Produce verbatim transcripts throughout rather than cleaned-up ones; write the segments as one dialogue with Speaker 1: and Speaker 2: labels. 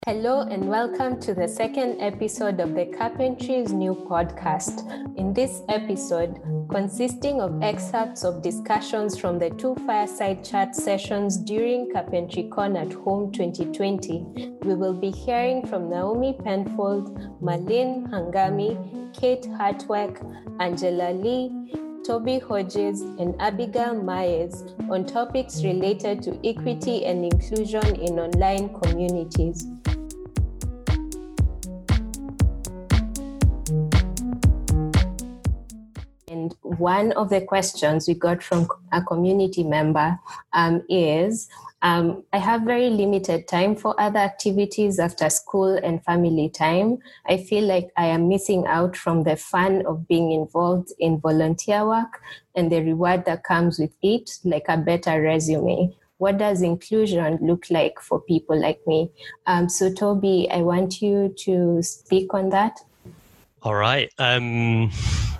Speaker 1: Hello and welcome to the second episode of the Carpentry's new podcast. In this episode, consisting of excerpts of discussions from the two fireside chat sessions during CarpentryCon at Home twenty twenty, we will be hearing from Naomi Penfold, Marlene Hangami, Kate Hartweg, Angela Lee, Toby Hodges, and Abigail Myers on topics related to equity and inclusion in online communities. And one of the questions we got from a community member um, is, um, I have very limited time for other activities after school and family time. I feel like I am missing out from the fun of being involved in volunteer work and the reward that comes with it, like a better resume. What does inclusion look like for people like me? Um, so Toby, I want you to speak on that.
Speaker 2: All right. Um...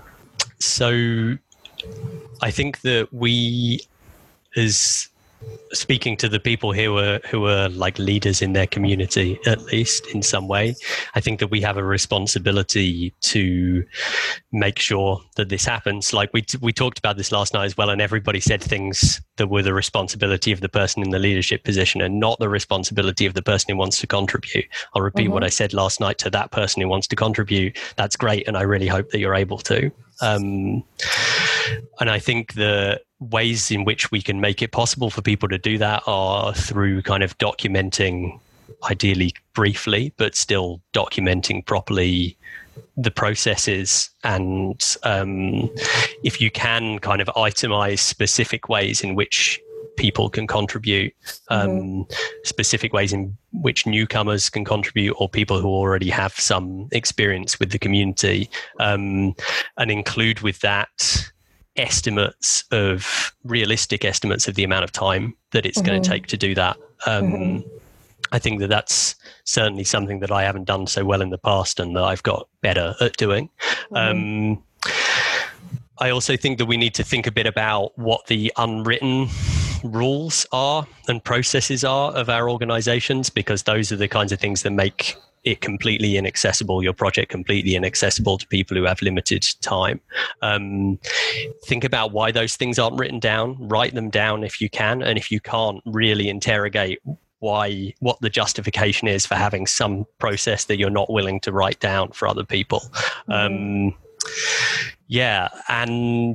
Speaker 2: So I think that we, as speaking to the people here who are, who are like leaders in their community, at least in some way, I think that we have a responsibility to make sure that this happens. Like we we talked about this last night as well, and everybody said things that were the responsibility of the person in the leadership position and not the responsibility of the person who wants to contribute. I'll repeat mm-hmm. what I said last night to that person who wants to contribute. That's great, and I really hope that you're able to. Um, and I think the ways in which we can make it possible for people to do that are through kind of documenting, ideally briefly, but still documenting properly the processes. And um, if you can kind of itemize specific ways in which people can contribute, um, mm-hmm. specific ways in which newcomers can contribute or people who already have some experience with the community, um, and include with that estimates of realistic estimates of the amount of time that it's mm-hmm. going to take to do that. Um, mm-hmm. I think that that's certainly something that I haven't done so well in the past and that I've got better at doing. Mm-hmm. Um, I also think that we need to think a bit about what the unwritten rules are and processes are of our organizations, because those are the kinds of things that make it completely inaccessible, your project completely inaccessible to people who have limited time. Um, think about why those things aren't written down, write them down if you can, and if you can't, really interrogate why, what the justification is for having some process that you're not willing to write down for other people. Mm-hmm. Um, yeah, and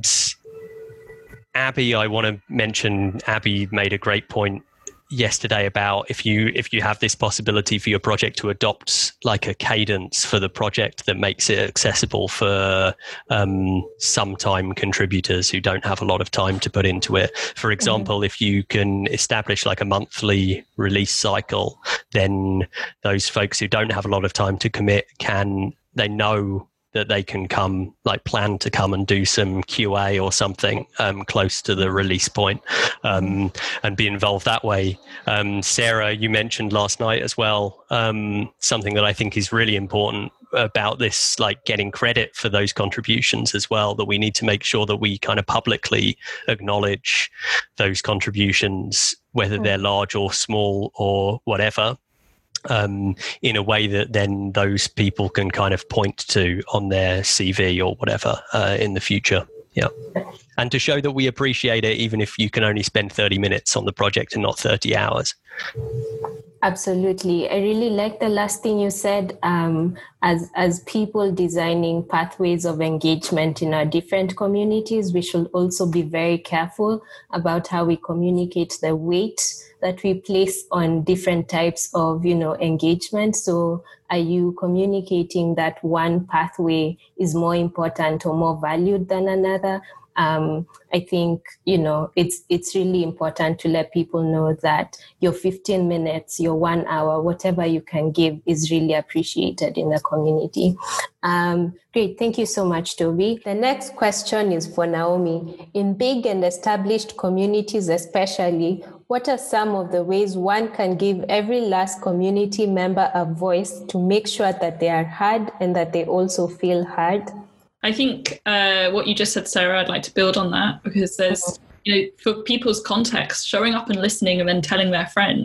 Speaker 2: Abby, I want to mention, Abby made a great point yesterday about if you if you have this possibility for your project to adopt like a cadence for the project that makes it accessible for um, sometime contributors who don't have a lot of time to put into it. For example, mm-hmm. if you can establish like a monthly release cycle, then those folks who don't have a lot of time to commit can, they know that they can come, like plan to come and do some Q A or something um, close to the release point, um, and be involved that way. Um, Sarah, you mentioned last night as well, um, something that I think is really important about this, like getting credit for those contributions as well, that we need to make sure that we kind of publicly acknowledge those contributions, whether they're large or small or whatever. Um, in a way that then those people can kind of point to on their C V or whatever uh, in the future. Yeah. And to show that we appreciate it, even if you can only spend thirty minutes on the project and not thirty hours.
Speaker 1: Absolutely. I really like the last thing you said. Um, as as people designing pathways of engagement in our different communities, we should also be very careful about how we communicate the weight that we place on different types of, you know, engagement. So are you communicating that one pathway is more important or more valued than another? Um, I think, you know, it's it's really important to let people know that your fifteen minutes, your one hour, whatever you can give is really appreciated in the community. Um, great. Thank you so much, Toby. The next question is for Naomi. In big and established communities especially, what are some of the ways one can give every last community member a voice to make sure that they are heard and that they also feel heard?
Speaker 3: I think uh, what you just said, Sarah, I'd like to build on that, because there's, you know, for people's context, showing up and listening and then telling their friend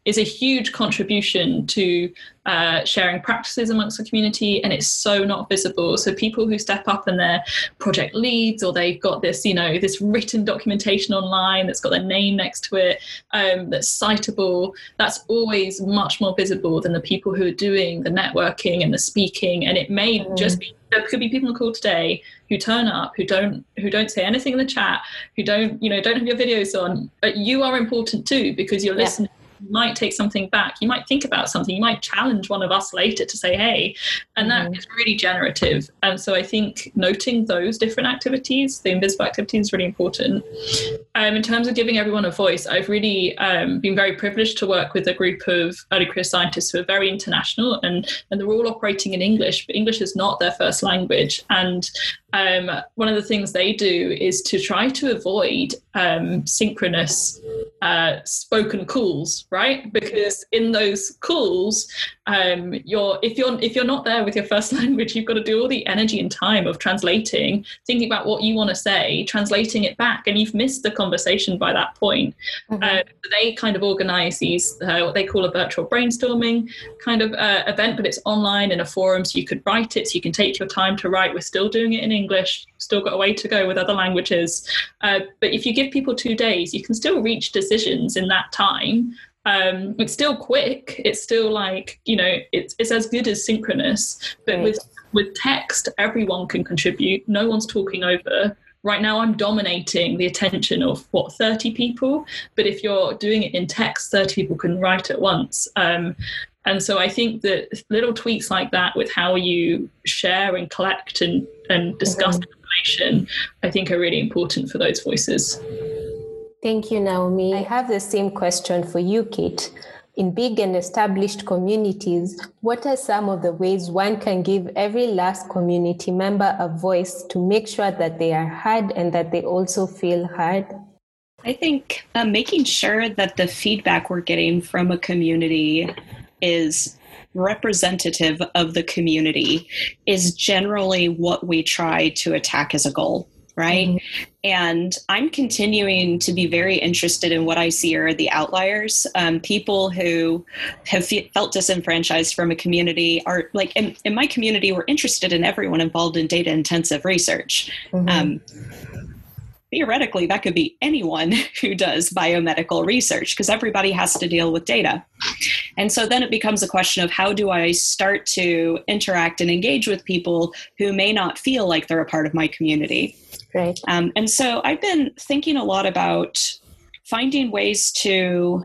Speaker 3: is a huge contribution to uh, sharing practices amongst the community, and it's so not visible. So people who step up and they're project leads, or they've got this, you know, this written documentation online that's got their name next to it, um, that's citable, that's always much more visible than the people who are doing the networking and the speaking. And it may mm. just be, there could be people on the call today who turn up, who don't who don't say anything in the chat, who don't, you know, don't have your videos on, but you are important too, because you're yeah. listening. You might take something back. You might think about something. You might challenge one of us later to say, hey, and mm-hmm. that is really generative. And so I think noting those different activities, the invisible activities, is really important. Um, in terms of giving everyone a voice, I've really um, been very privileged to work with a group of early career scientists who are very international, and, and they're all operating in English, but English is not their first language. And um, one of the things they do is to try to avoid um, synchronous uh, spoken calls, right? Because in those calls, um, you're if you're if you're not there with your first language, you've got to do all the energy and time of translating, thinking about what you want to say, translating it back, and you've missed the conversation by that point. Mm-hmm. Uh, they kind of organize these uh, what they call a virtual brainstorming kind of uh, event, but it's online in a forum, so you could write it, so you can take your time to write. We're still doing it in English, still got a way to go with other languages. Uh, but if you give people two days, you can still reach decisions in that time. Um, it's still quick. It's still like, you know, it's it's as good as synchronous. But right. with with text, everyone can contribute. No one's talking over. Right now, I'm dominating the attention of, what, thirty people? But if you're doing it in text, thirty people can write at once. Um, and so I think that little tweaks like that with how you share and collect and, and discuss mm-hmm. information, I think are really important for those voices.
Speaker 1: Thank you, Naomi. I have the same question for you, Kate. In big and established communities, what are some of the ways one can give every last community member a voice to make sure that they are heard and that they also feel heard?
Speaker 4: I think uh, making sure that the feedback we're getting from a community is representative of the community is generally what we try to attack as a goal. Right. Mm-hmm. And I'm continuing to be very interested in what I see are the outliers. Um, people who have fe- felt disenfranchised from a community are like in, in my community, we're interested in everyone involved in data intensive research. Mm-hmm. Um, theoretically, that could be anyone who does biomedical research because everybody has to deal with data. And so then it becomes a question of how do I start to interact and engage with people who may not feel like they're a part of my community.
Speaker 1: Right.
Speaker 4: Um, and so I've been thinking a lot about finding ways to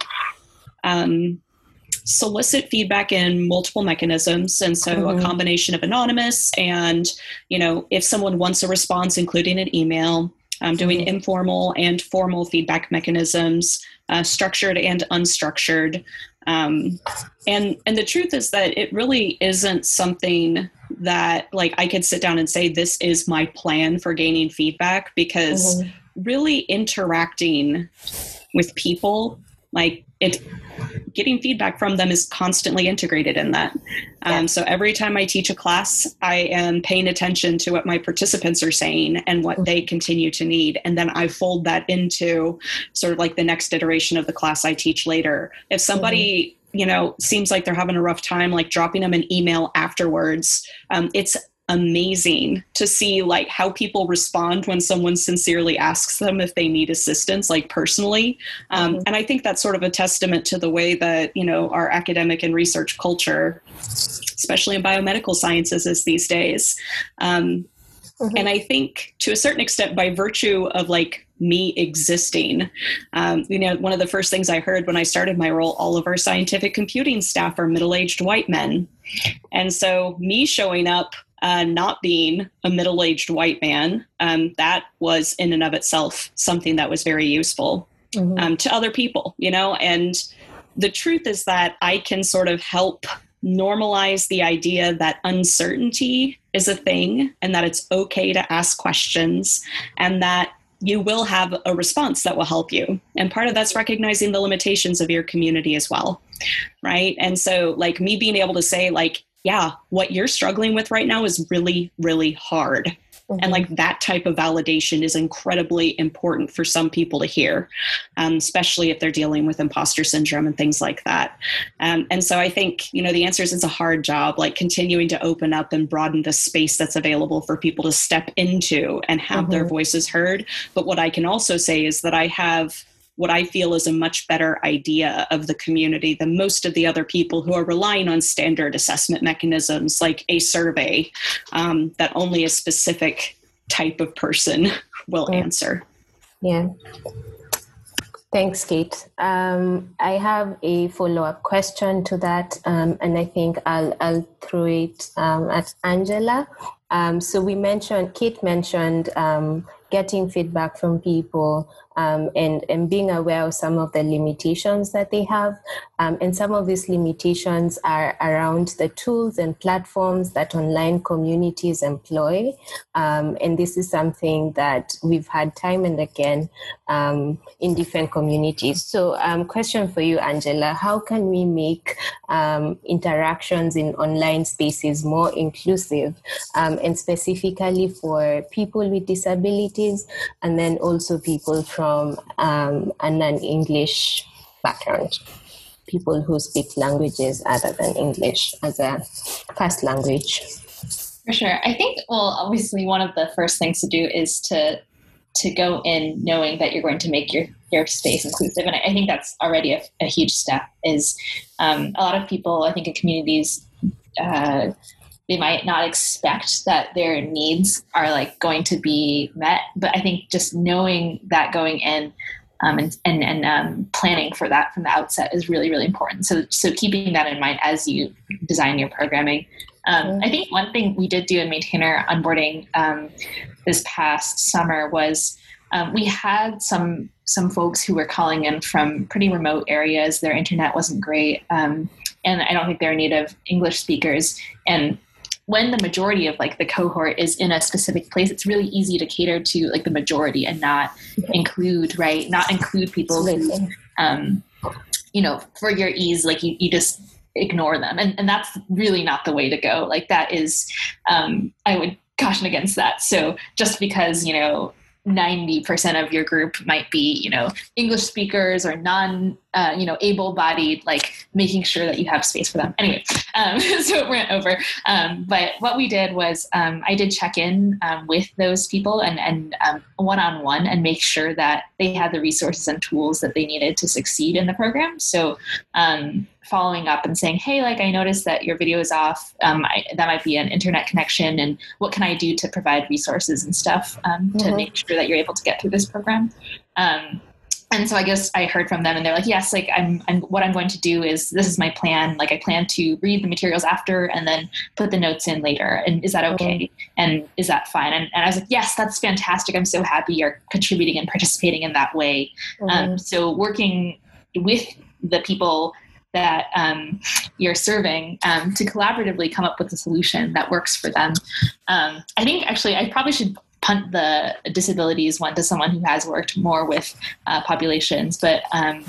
Speaker 4: um, solicit feedback in multiple mechanisms. And so mm-hmm. a combination of anonymous and, you know, if someone wants a response, including an email, um, doing mm-hmm. informal and formal feedback mechanisms, uh, structured and unstructured. Um, and, and the truth is that it really isn't something that like I could sit down and say, this is my plan for gaining feedback, because mm-hmm. really interacting with people, like it, getting feedback from them is constantly integrated in that. Um, so every time I teach a class, I am paying attention to what my participants are saying and what they continue to need. And then I fold that into sort of like the next iteration of the class I teach later. If somebody, mm-hmm. you know, seems like they're having a rough time, like dropping them an email afterwards, um, it's amazing to see like how people respond when someone sincerely asks them if they need assistance, like personally. Um, mm-hmm. And I think that's sort of a testament to the way that, you know, our academic and research culture, especially in biomedical sciences, is these days. Um, mm-hmm. And I think to a certain extent, by virtue of like me existing, um, you know, one of the first things I heard when I started my role, all of our scientific computing staff are middle-aged white men. And so me showing up Uh, not being a middle-aged white man, um, that was in and of itself something that was very useful mm-hmm. um, to other people, you know, and the truth is that I can sort of help normalize the idea that uncertainty is a thing and that it's okay to ask questions and that you will have a response that will help you. And part of that's recognizing the limitations of your community as well, right? And so like me being able to say like, yeah, what you're struggling with right now is really, really hard. Mm-hmm. And like that type of validation is incredibly important for some people to hear, um, especially if they're dealing with imposter syndrome and things like that. Um, and so I think, you know, the answer is it's a hard job, like continuing to open up and broaden the space that's available for people to step into and have mm-hmm. their voices heard. But what I can also say is that I have what I feel is a much better idea of the community than most of the other people who are relying on standard assessment mechanisms like a survey um, that only a specific type of person will
Speaker 1: yeah.
Speaker 4: answer.
Speaker 1: Yeah. Thanks, Kate. Um, I have a follow-up question to that, um, and I think I'll, I'll throw it um, at Angela. Um, so we mentioned, Kate mentioned um, getting feedback from people um, and, and being aware of some of the limitations that they have. Um, and some of these limitations are around the tools and platforms that online communities employ. Um, and this is something that we've had time and again um, in different communities. So um, question for you, Angela, how can we make um, interactions in online spaces more inclusive um, and specifically for people with disabilities and then also people from um, a non-English background? People who speak languages other than English as a first language.
Speaker 5: For sure. I think, well, obviously one of the first things to do is to to go in knowing that you're going to make your, your space inclusive. And I, I think that's already a, a huge step is um, a lot of people, I think in communities, uh, they might not expect that their needs are like going to be met. But I think just knowing that going in Um, and and, and um, planning for that from the outset is really, really important. So so keeping that in mind as you design your programming. Um, mm-hmm. I think one thing we did do in maintainer onboarding um, this past summer was um, we had some some folks who were calling in from pretty remote areas. Their internet wasn't great, um, and I don't think they're native English speakers. And when the majority of like the cohort is in a specific place, it's really easy to cater to like the majority and not okay. include, right? Not include people who, um, you know, for your ease, like you, you just ignore them. And, and that's really not the way to go. Like that is, um, I would caution against that. So just because, you know, ninety percent of your group might be, you know, English speakers or non, uh, you know, able-bodied, like making sure that you have space for them. Anyway, um, so it went over. Um, but what we did was um, I did check in um, with those people and, and um, one-on-one and make sure that they had the resources and tools that they needed to succeed in the program. So um, following up and saying, hey, like I noticed that your video is off. Um, I, that might be an internet connection. And what can I do to provide resources and stuff um, mm-hmm. to make sure that you're able to get through this program? Um, and so I guess I heard from them and they're like, yes, like I'm, I'm, what I'm going to do is, this is my plan. Like I plan to read the materials after and then put the notes in later. And is that okay? Mm-hmm. And is that fine? And, and I was like, yes, that's fantastic. I'm so happy you're contributing and participating in that way. Mm-hmm. Um, so working with the people that um, you're serving um, to collaboratively come up with a solution that works for them. Um, I think actually I probably should punt the disabilities one to someone who has worked more with uh, populations, but um,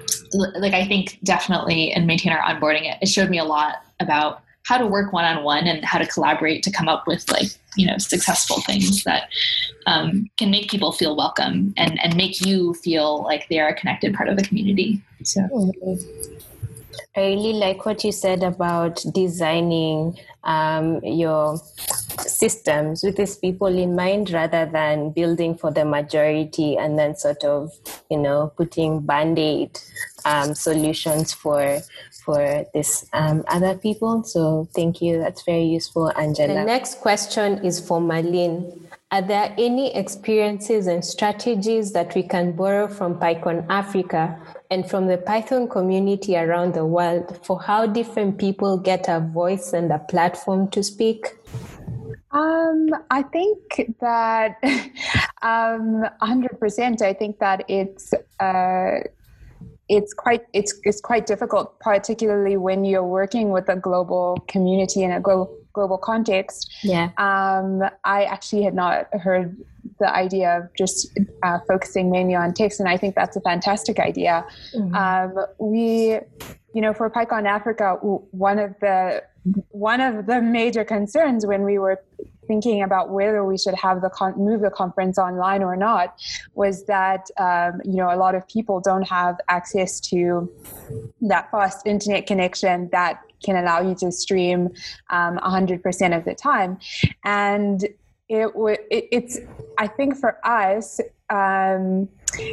Speaker 5: like I think definitely in maintainer onboarding, it, it showed me a lot about how to work one-on-one and how to collaborate to come up with like, you know, successful things that um, can make people feel welcome and, and make you feel like they are a connected part of the community. So. Mm-hmm.
Speaker 1: I really like what you said about designing um, your systems with these people in mind rather than building for the majority and then sort of, you know, putting Band-Aid um, solutions for for this um, other people. So thank you. That's very useful, Angela. The next question is for Marlene. Are there any experiences and strategies that we can borrow from PyCon Africa and from the Python community around the world for how different people get a voice and a platform to speak?
Speaker 6: Um, I think that um, one hundred percent. I think that it's uh, it's quite it's it's quite difficult, particularly when you're working with a global community and a global global context.
Speaker 1: Yeah.
Speaker 6: Um, I actually had not heard the idea of just uh, focusing mainly on text, and I think that's a fantastic idea. Mm-hmm. Um, we, you know, for PyCon Africa, one of the one of the major concerns when we were thinking about whether we should have the con- move the conference online or not was that um, you know, a lot of people don't have access to that fast internet connection that can allow you to stream um, one hundred percent of the time. And it, w- it it's, I think for us, um,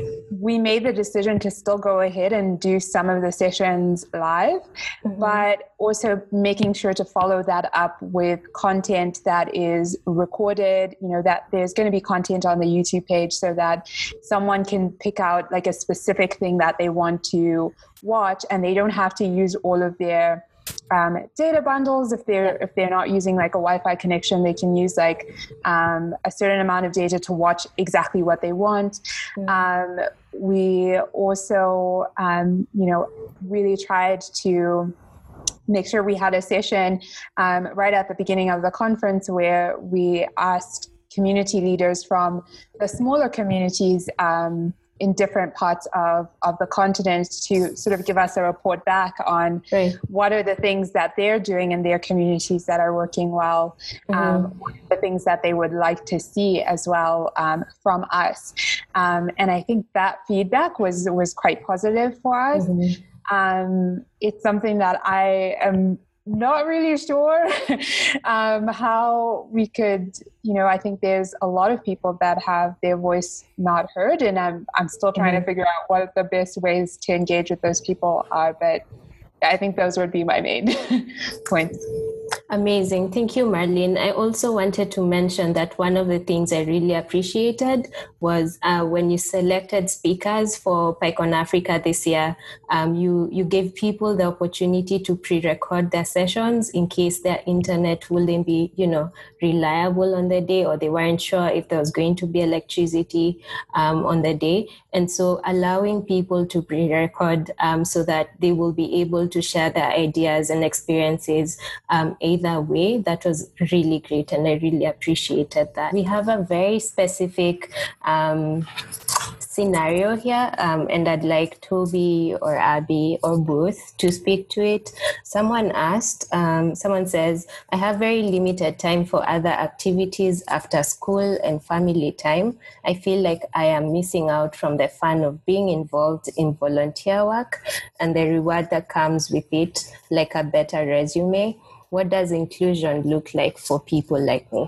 Speaker 6: we made the decision to still go ahead and do some of the sessions live, mm-hmm. but also making sure to follow that up with content that is recorded, you know, that there's going to be content on the YouTube page so that someone can pick out like a specific thing that they want to watch, and they don't have to use all of their Um, data bundles. If they're if they're not using like a Wi-Fi connection, they can use like um, a certain amount of data to watch exactly what they want. Mm-hmm. Um, we also, um, you know, really tried to make sure we had a session um, right at the beginning of the conference where we asked community leaders from the smaller communities um, in different parts of, of the continent to sort of give us a report back on
Speaker 1: right.
Speaker 6: what are the things that they're doing in their communities that are working well, um, mm-hmm. what are the things that they would like to see as well um, from us. Um, and I think that feedback was, was quite positive for us. Mm-hmm. Um, it's something that I am not really sure um, how we could, you know, I think there's a lot of people that have their voice not heard, and I'm I'm still trying mm-hmm. to figure out what the best ways to engage with those people are. But I think those would be my main points.
Speaker 1: Amazing. Thank you, Marlene. I also wanted to mention that one of the things I really appreciated was uh, when you selected speakers for PyCon Africa this year, um, you, you gave people the opportunity to pre-record their sessions in case their internet wouldn't be, you know, reliable on the day, or they weren't sure if there was going to be electricity um, on the day. And so allowing people to pre-record um, so that they will be able to share their ideas and experiences um, either way, that was really great, and I really appreciated that. We have a very specific um, scenario here, um, and I'd like Toby or Abby or both to speak to it. Someone asked, um, someone says, I have very limited time for other activities after school and family time. I feel like I am missing out from the fun of being involved in volunteer work and the reward that comes with it, like a better resume. What does inclusion look like for people like me?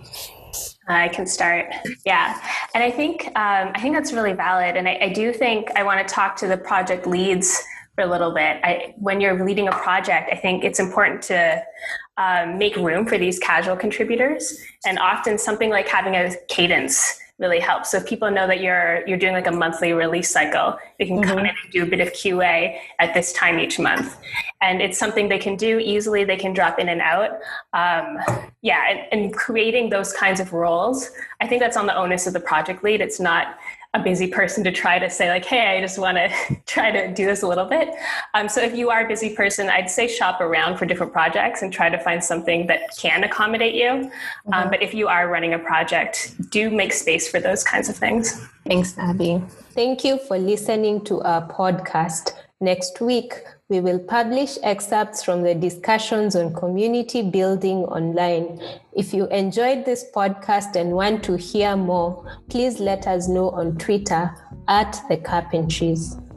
Speaker 7: I can start. Yeah. And I think um, I think that's really valid. And I, I do think I want to talk to the project leads for a little bit. I, when you're leading a project, I think it's important to um, make room for these casual contributors. And often something like having a cadence really helps. So if people know that you're you're doing like a monthly release cycle, they can mm-hmm. come in and do a bit of Q A at this time each month. And it's something they can do easily. They can drop in and out. Um, yeah, and, and creating those kinds of roles, I think that's on the onus of the project lead. It's not a busy person to try to say like, hey, I just want to try to do this a little bit. Um, so if you are a busy person, I'd say shop around for different projects and try to find something that can accommodate you. Mm-hmm. Um, but if you are running a project, do make space for those kinds of things.
Speaker 1: Thanks, Abby. Thank you for listening to our podcast. Next week, we will publish excerpts from the discussions on community building online. If you enjoyed this podcast and want to hear more, please let us know on Twitter at The Carpentries.